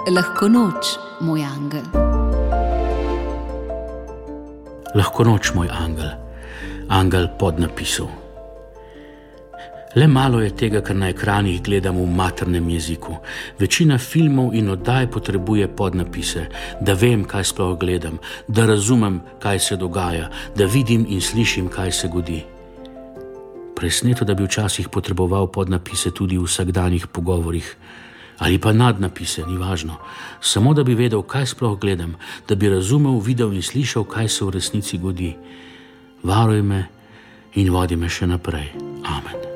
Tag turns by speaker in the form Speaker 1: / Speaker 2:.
Speaker 1: Lahko noč, moj angel.
Speaker 2: Lahko noč, moj angel. Angel podnapisov. Le malo je tega, kar na ekranih gledam v maternem jeziku. Večina filmov in oddaj potrebuje podnapise, da vem, kaj sploh gledam, da razumem, kaj se dogaja, da vidim in slišim, kaj se godi. Presneto, da bi včasih potreboval podnapise tudi v vsakdanjih pogovorih. Ali pa nadnapise, ni važno. Samo da bi vedel, kaj sploh gledam, da bi razumel, videl in slišal, kaj se v resnici godi. Varuj me in vodi me še naprej. Amen.